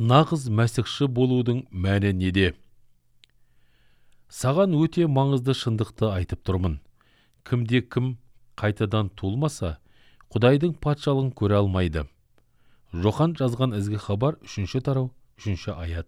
Нағыз мәсіхші болудың мәні неде? Саған өте маңызды шындықты айтып тұрмын. Кімде-кім қайтадан туылмаса, Құдайдың патшалығын көре алмайды. Жохан жазған ізгі хабар 3 тарау 3 аят.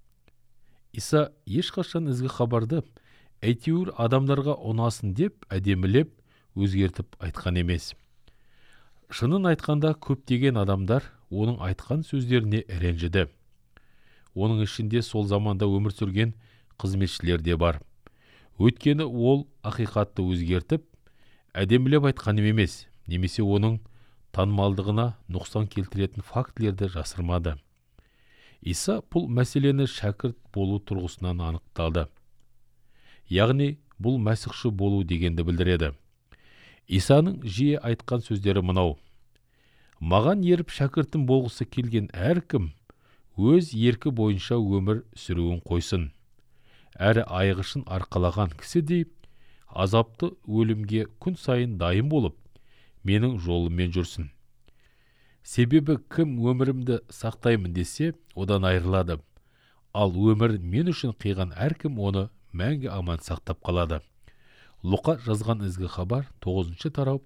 Иса ешқашан ізгі хабарды әйтеуір адамдарға ұнасын деп әдемілеп өзгертіп айтқан емес. Шынын айтқанда көптеген адамдар оның айтқан сөздеріне ренжіді. Оның ішінде сол заманда өмір сүрген қызметшілер де бар. Өйткені ол ақиқатты өзгертіп, әдемілеп айтқан емес, немесе оның танымалдығына нұқсан келтіретін фактілерді жасырмады. Иса бұл мәселені шәкірт болу тұрғысынан анықталды. Яғни, бұл мәсіхші болу дегенді білдіреді. Исаның жиі айтқан сөздері мынау: маған еріп шәкіртім болғысы келген әркім өз еркі бойынша өмір сүруін қойсын. Әрі айғышын арқалаған кісідей азапты өлімге күн сайын дайын болып, менің жолыммен жүрсін. Себебі кім өмірімді сақтаймын десе, одан айырылады. Ал өмір мен үшін қиған әркім оны мәңгі аман сақтап қалады. Луқа жазған ізгі хабар 9 тарау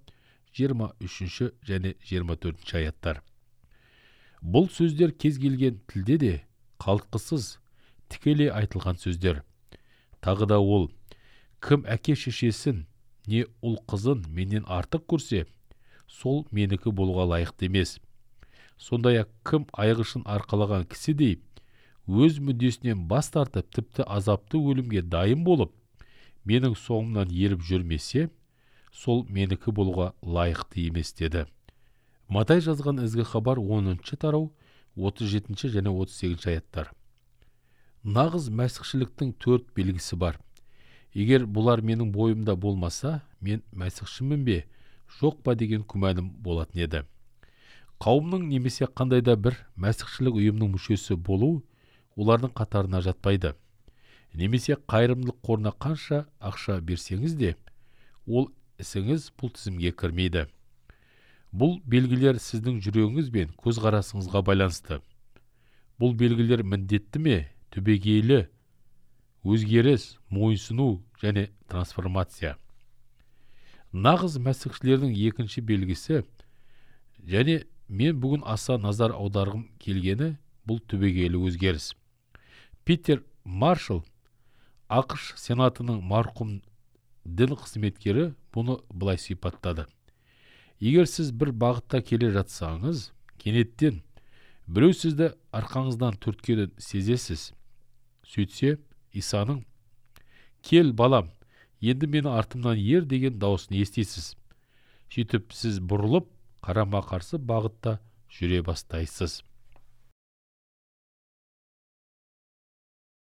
23 және 24 аяттар. Бұл сөздер кез келген тілде де қалтқысыз, тікелей айтылған сөздер. Тағы да ол, кім әке шешесін, не ұл қызын менен артық көрсе, сол менікі болуға лайықты емес. Сондай-ақ кім айғышын арқалаған кісідей өз мүддесінен бас тартып, тіпті азапты өлімге дайын болып, менің соңымнан еріп жүрмесе, сол менікі болуға лайықты емес деді. Матай жазған ізгі хабар 10 тарау 37 және 38 аяттар. Нағыз мәсіхшіліктің 4 белгісі бар. Егер бұлар менің бойымда болмаса, мен мәсіхшімін бе, жоқ па деген күмәнім болатын еді. Қауымның немесе қандайда бір мәсіхшілік ұйымның мүшесі болу олардың қатарына жатпайды. Немесе қайырымдылық қорына қанша ақша берсеңіз де, ол ісіңіз бұл тізімге кірмейді. Бұл белгілер сіздің жүрегіңіз бен көзқарасыңызға байланысты. Бұл белгілер міндетті ме, түбегейлі, өзгеріс, мойынсыну және трансформация. Нағыз мәсіхшілердің екінші белгісі, және мен бүгін аса назар аударғым келгені, бұл түбегейлі өзгеріс. Питер Маршалл, ақш сенатының марқұм дін қызметкері, бұны былай сипаттады. Егер сіз бір бағытта келе жатсаңыз, кенеттен біреу сізді арқаңыздан түрткенін сезесіз. Сөйтсе, Исаның «Кел, балам, енді мені артымнан ер» деген дауысын естисіз. Сөйтіп, сіз бұрылып, қарама-қарсы бағытта жүре бастайсыз.